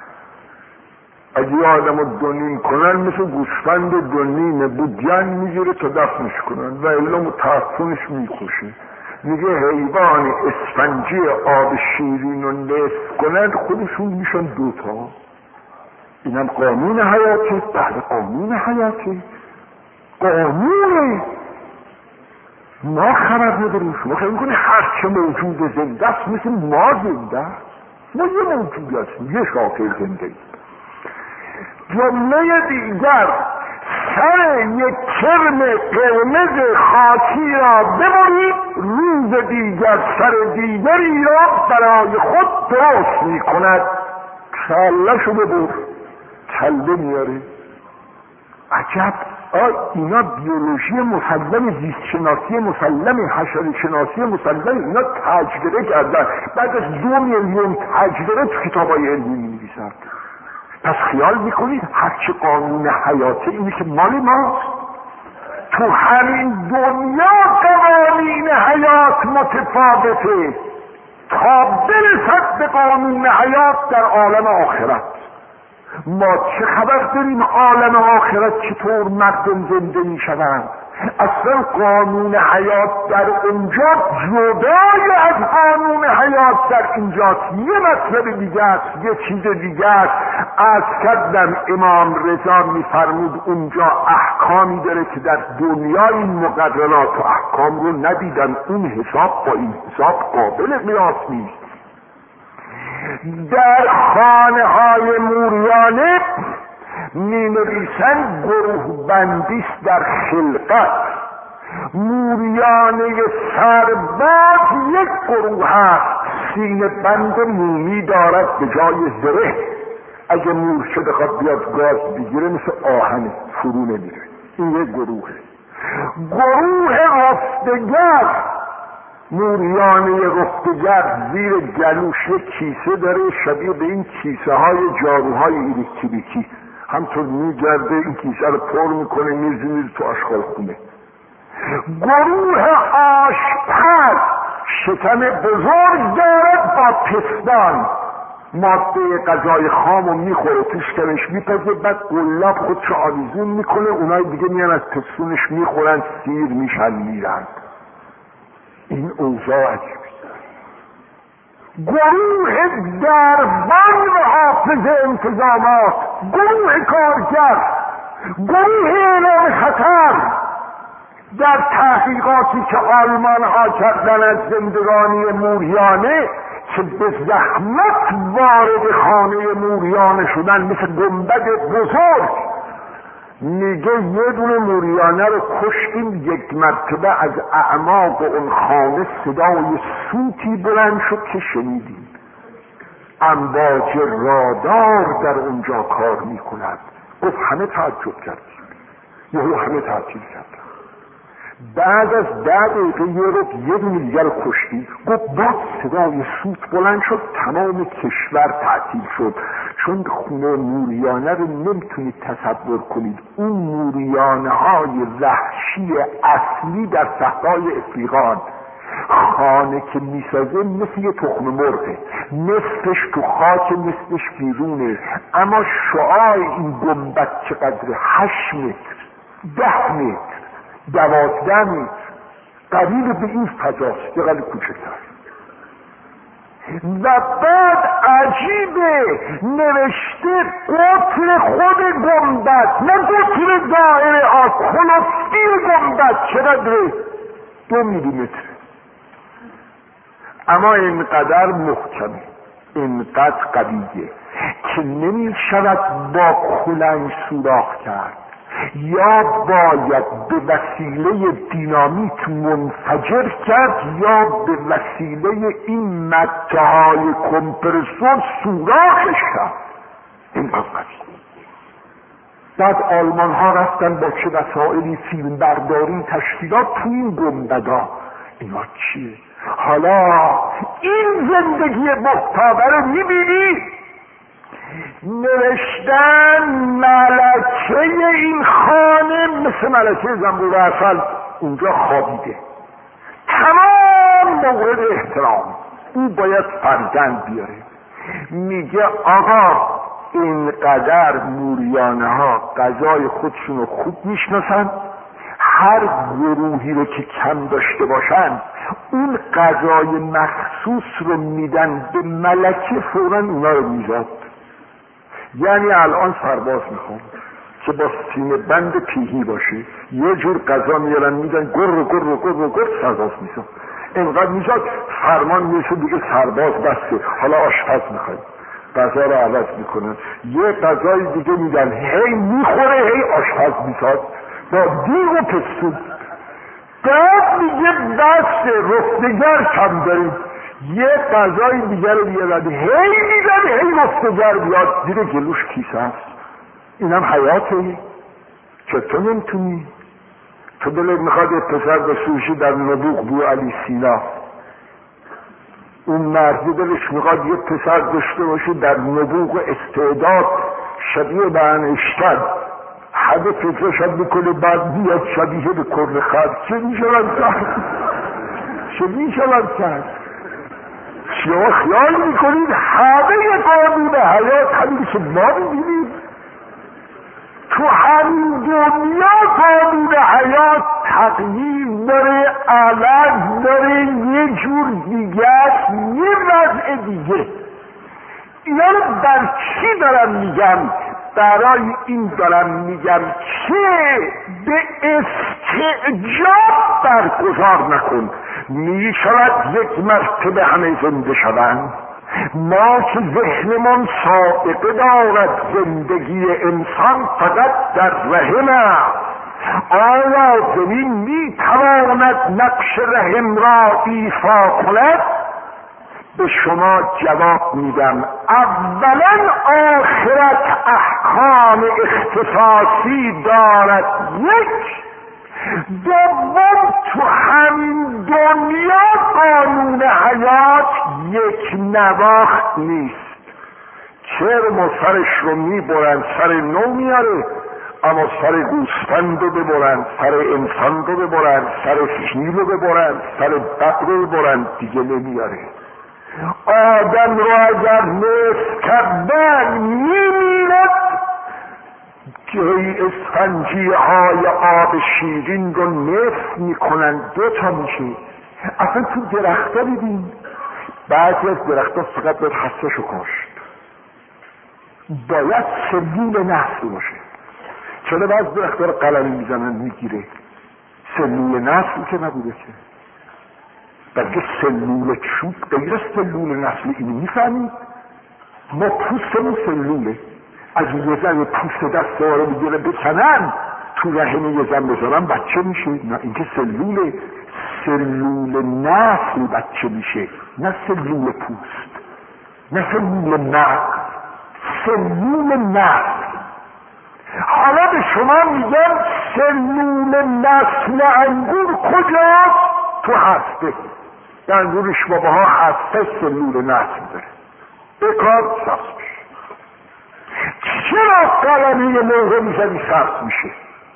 اگه آدم رو دونیم کنن مثل گوسفند دونیمه بود جنگ میگیره تا دفنش کنن و الا متعفنش میکشه. میگه حیوان اسفنجی آب شیرین رو نصف کنن خودشون میشن دوتا. اینم قانون حیاته. بله قانون حیاته. قانونه. ما خبر نداریم. شما خیلی میکنه هرچه موجود زنده است مثل ما زنده است. ما یه موجود هستیم یه شاکل زنده ایم. جمله دیگر سر یک کرم قرمز خاکی را ببرید روز دیگر سر دیگری را برای خود درست می کند. کله شو ببر کله میاره. عجب. اینا بیولوژی مسلم، زیست شناسی مسلم، حشره شناسی مسلم اینا تجربه کردن. بعد از 2 میلیون تجربه تو کتابای علمی می نویسن. پس خیال میکنید هرچی قانون حیاته اینه که مال ماست. تو همین دنیا قوانین حیات متفاوته تا برسد به قانون حیات در عالم آخرت. ما چه خبر داریم عالم آخرت چطور مردم زنده میشوند؟ اصلا قانون حیات در اونجا جدای از قانون حیات در اینجاست. یه مطلب دیگه است، یه چیز دیگه است. از کردم امام رضا میفرمود اونجا احکامی داره که در دنیا این مقررات و احکام رو ندیدن. اون حساب با این حساب قابل قیاس نیست. در خانه های موریانه می نویسند گروه بندیست در خلقت. موریانه سرباز یک گروه هست. سینه بند مومی دارد به جای زره. اگه مورچه بخواد بیاد گاز بگیره مثل آهن فرو نمیره. این یک گروهه. گروه رفتگر، موریانه رفتگر زیر گلوش یک کیسه داره شبیه به این کیسه های جاروهای الکتریکی. همطور میگرده این کیسه رو پر میکنه میزنید تو آشغالخونه. گروه آشپز شکم بزرگ دارد با پستان. ماده غذای خامو میخوره توش شکمش میپزه بعد قلاب خودشو آویزون میکنه. اونای دیگه میان از پستونش میخورن سیر میشن میرن. این اوضاع عجیبه. گروه دربان و حافظ انتظامات، گروه کارگر، گروه اعلام خطر در تحقیقاتی که آلمان ها کردن از زندگانی موریانه که به زحمت وارد خانه موریانه شدن مثل گنبد بزرگ، میگه یه دونه موریانه رو کشتیم، یک مرتبه از اعماق اون خانه صدای سوتی بلند شد که شنیدیم. امواج رادار در اونجا کار میکند. گفت همه تعجب کردیم، یهو همه تعجب کردن. بعد از 10 دقیقه یه دونه دیگر رو کشتیم. گفت باز صدای سوت بلند شد، تمام کشور تعطیل شد. چون خونه موریانه رو نمیتونید تصور کنید. اون موریانه های وحشی اصلی در صحرای افریقا، خانه که میسازه مثل یه تخم مرغه، نصفش تو خاک نصفش بیرونه، اما شعاع این گنبد چقدر؟ 8 متر، 10 متر، 12 متر، قریب به این فضاست، یه قدر کوچکتر. و بعد عجیبه نوشته قطر خود گنبد، نه قطر دائره ها، کلوفتی گنبد چقدره؟ 2 میلیمتر. اما اینقدر محکمه، اینقدر قویه که نمی شود با کلنگ سوراخ کرد، یا باید به وسیله دینامیت منفجر کرد یا به وسیله این متهای کمپرسور سوراخش کرد. این قضیه. بعد آلمان ها رفتن با چه وسائلی فیلم برداری تشکیلات تو این گنبدا. اینا چیه؟ حالا این زندگی محتابه رو میبینی؟ نوشتن ملکه این خانه مثل ملکه زنبور عسل اونجا خوابیده، تمام مورد احترام، او باید فرزند بیاره. میگه آقا اینقدر موریانه ها غذای خودشون رو خوب میشناسن، هر گروهی رو که کم داشته باشن اون غذای مخصوص رو میدن به ملکه، فوراً اونا رو میزاد. یعنی الان سرباز میخوام که با سینه بند پیهی باشه، یه جور غذا میارن میدن، گر سرباز میزاد. اینقدر میزاد فرمان میشه دیگه سرباز بسته، حالا آشپز میخوایم، غذا رو عوض میکنن، یه غذای دیگه میدن، هی میخوره هی آشپز میزاد با دیگ و پستون. بعد میگه بسته رفتگر کم داریم، یه غذای دیگر رو بیارد، هی میزن هی رفتگر بیاد، زیر گلوش کیسه هست. اینم حیاته. چطور نمیتونی؟ تو دلت میخواد یه پسر بسوشی در نبوغ بو علی سینا، اون مردی دلش میخواد یه پسر داشته باشه در نبوغ استعداد شبیه به انشتن، حد فکرش هم میکنه بعد بیاد شبیه به کرد خرد. چه میشود کرد؟ چه میشود کرد؟ شما خیال میکنید همه قانون حیات همین که ما میبینیم؟ تو همین دنیا قانون حیات تغییر داره، عوض داره، یه جور دیگر، یه وضع دیگه. اینا رو بر چی دارم میگم؟ برای این دارم میگم که به استعجاب برگزار نکن. میشود یک مرتبه همه زنده شوند. ما که ذهنمان سابقه دارد زندگی انسان فقط در رحم است. آیا زمین میتواند نقش رحم را ایفا کند؟ به شما جواب میدم اولا آخرت احکام اختصاصی دارد، یک. دوم تو همین دنیا قانون حیات یک نواخت نیست. کرم و سرش رو میبرند سر نو میاره، اما سر گوسفند رو ببرند، سر انسان رو ببرند، سر فیل رو ببرند، سر بقر رو ببرند، دیگه نمیاره. آدم رو اگر نصف کردن میمیرد که اسفنجی های آب شیرین رو نصف میکنن، 2 تا میشه. اصلا تو درختا دیدیم بعضی از درختا فقط باید حساشو کاشت، باید سلول نسل باشه. چرا بعض درختا رو قلمی میزنن میگیره؟ سلول نسل که نبوده که، بلکه سلول چوب غیر سلول نسل. اینو میفهمید؟ ما پوستمون سلوله، از یه زن پوست دست رو بگیره بکنن تو رحم یه زن بذارن بچه میشه. نه، اینکه سلوله، سلول نسل بچه میشه، نه سلول پوست، نه سلول مغز، سلول نسل. حالا به شما میگم سلول نسل انگور کجاست؟ تو هسته. در انگور اشبابه ها هسته سلول نسل داره، بکار سخت میشه. چرا قلمه مو رو میزنی سخت میشه؟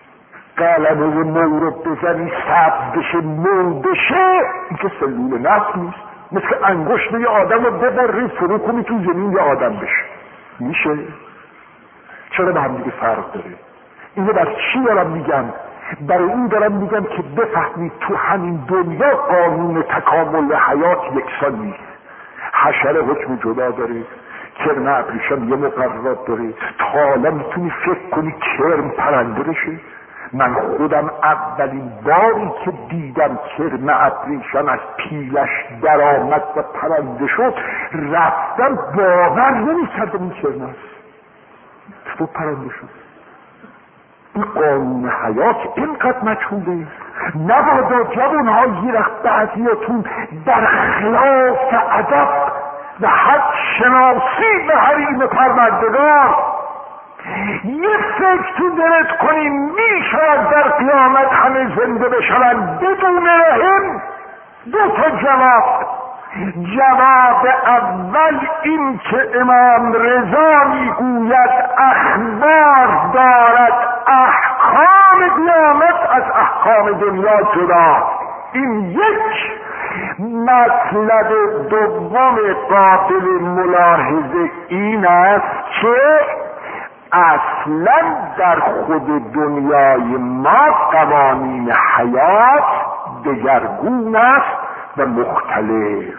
قلمه مو رو بزنی سخت بشه مو بشه، این که سلول نسل نیست. مثل انگشت یه آدم رو ببری فرو کنی تو زمین یه آدم بشه، میشه؟ چرا به هم دیگه فرق داره؟ اینو بر چی دارم میگم؟ برای این دارم میگم که بفهمید تو همین دنیا قانون تکامل حیات یکسان نیست. حشره حکم جدا داره، کرم ابریشم یه مقررات داره. تا حالا میتونی فکر کنی کرم پرنده بشه؟ من خودم اولین باری که دیدم کرم ابریشم از پیلش در آمد و پرنده شد رفتم باور نمیکردم این کرم است، تو پرنده شد. این قانون حیات اینقدر مجهوله. نبادا جوان‌ها یرخ بعضیاتون در خلاف ادب و حد شناسی به حریم پروردگار یه فکر تو دلت کنیم میشود در قیامت همه زنده بشوند بدون رحم. دو تا جواب. جواب اول این که امام رضا میگوید اخبار دارد احکام قیامت از احکام دنیا جدا. این یک. مطلب دوم قابل ملاحظه این است که اصلا در خود دنیای ما قوانین حیات دگرگون است و مختلف.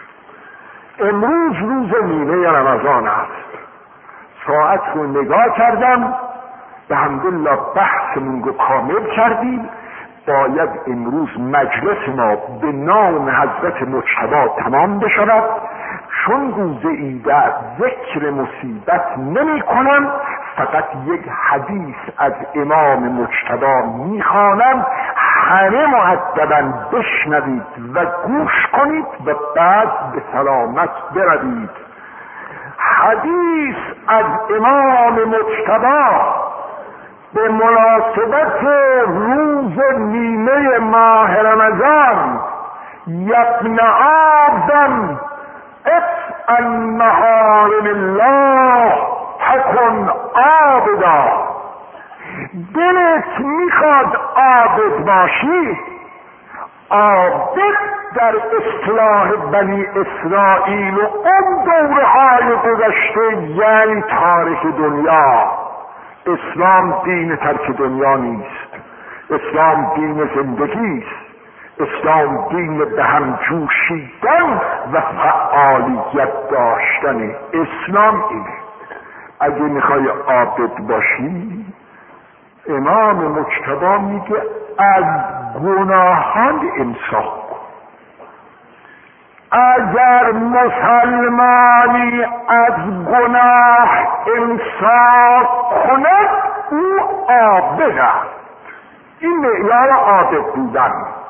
امروز روز نیمه رمضان است. ساعت رو نگاه کردم، به حمدالله بحثمون رو کامل کردیم. باید امروز مجلس ما به نام حضرت مجتبی تمام بشود. چون روز عید ذکر مصیبت نمی کنم، فقط یک حدیث از امام مجتبی میخوانم. همه مؤدباً بشنوید و گوش کنید و بعد به سلامت بروید. حدیث از امام مجتبی به مناسبت روز نیمه ماه رمضان: یبن آدم افعل محارم الله تکن عابدا. دلت میخواد عابد باشی؟ عابد در اصطلاح بنی اسرائیل و اون دورهای گذشته یعنی تاریخ دنیا. اسلام دین ترک دنیا نیست، اسلام دین زندگی است، اسلام دین به هم جوشیدن و فعالیت داشتن. اسلام اینه. اگه میخوای عابد باشی، امام مجتبی میگه از گناهان امساک کن. اگر مسلمانی از گناه امساک کند او عابد است. این معیار عابد بودن.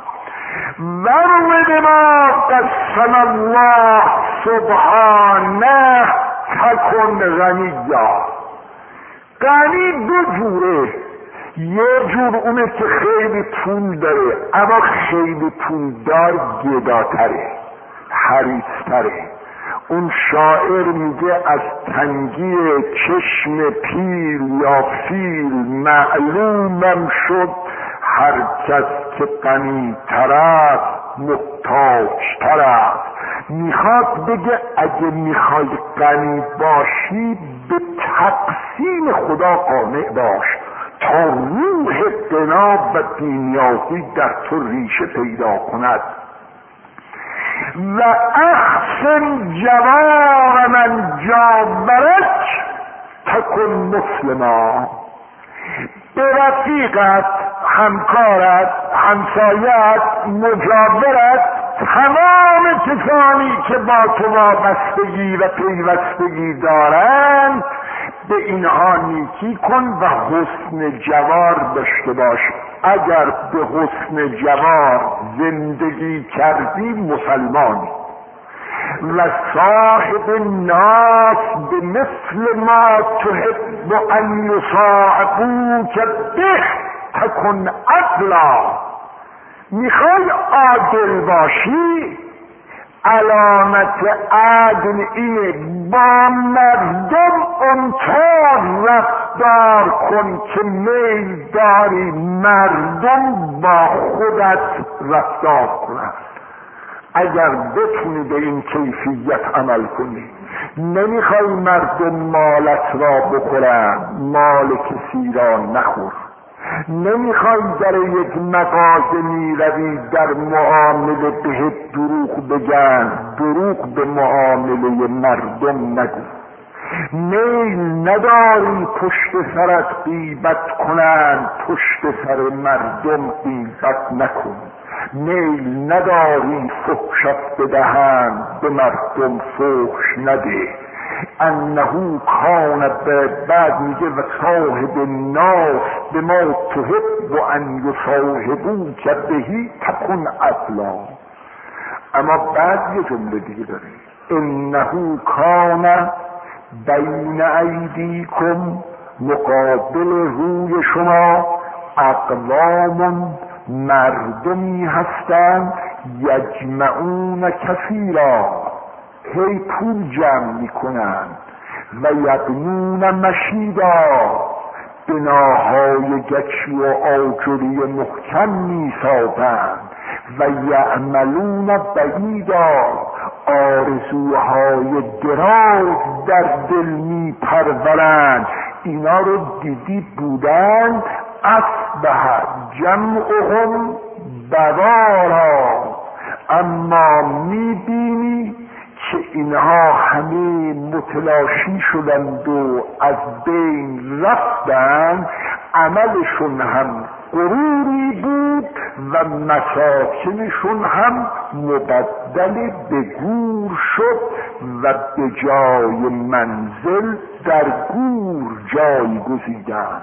ورود ما قسم الله سبحانه تکن غنیا. غنی دو جوره. یه جور اونه که خیلی پول داره، اما خیلی پولدار گداتره، حریصتره. اون شاعر میگه از تنگی چشم پیل یا فیل معلومم شد هر کس که غنی تر است محتاج تر است. میخواد بگه اگه میخوای غنی باشی به تقسیم خدا قانع باش تا روح غنا و بی‌نیازی در تو ریشه پیدا کند. و احسن جوار من جاورک تکن مسلما. به رفیقت، همکارت، همسایت، مجاورت، تمام کسانی که با تو وابستگی و پیوستگی دارند به اینها نیکی کن و حسن جوار داشته باش. اگر به حسن جوار زندگی کردی مسلمانی. و صاحب الناس به مثل ما تحب ان یصاحبوک به تکن عدلا. میخوای عادل باشی، علامت عدل اینه با مردم اونطور رفتار کن که میل داری مردم با خودت رفتار کنند. اگر بتونی به این کیفیت عمل کنی، نمیخوای مردم مالت را بخورن، مال کسی را نخور. نمیخوای در یک مغازه میروی در معامله بهت دروغ بگن، دروغ به معامله مردم نگو. میل نداری پشت سرت غیبت کنن، پشت سر مردم غیبت نکن. میل نداری فحشت بدهند، به مردم فحش نده. انه کان بعد میگه و صاحب الناس به ما تحب ان یصاحبوک بهی تکن عدلا. اما بعد یه جمله دیگه داره، انه کان بین ایدیکم، مقابل روی شما اقوام، مردمی هستند، یجمعون کثیرا، هی پول جمع میکنند، و یبنون مشیدا، بناهای گچی و آجری محکم میسازند، و یعملون بعیدا، آرزوهای دراز در دل میپرورند. اینا رو دیدی بودن اصبح جمعهم بوارا، اما میبینی که اینها همه متلاشی شدند و از بین رفتند. عملشون هم غروری بود و مساکنشون هم مبدل به گور شد و به جای منزل در گور جای گزیدند.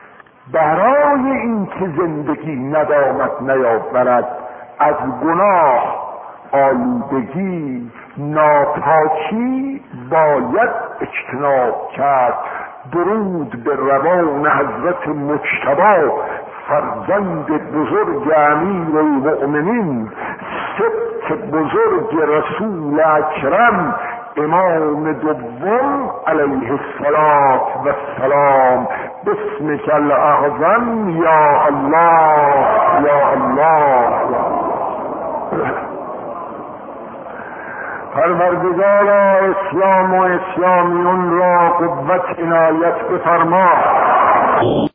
برای اینکه زندگی ندامت نیاورد، از گناه، آلودگی، ناپاکی باید اجتناب کرد. درود به روان حضرت مجتبی، فرزند بزرگ امیر المؤمنین، سبط بزرگ رسول اکرم، امام دوم علیه الصلاة و السلام. بسمک الاعظم یا الله یا الله. پروردگارا اسلام و اسلامیون را قوت عنایت بفرما.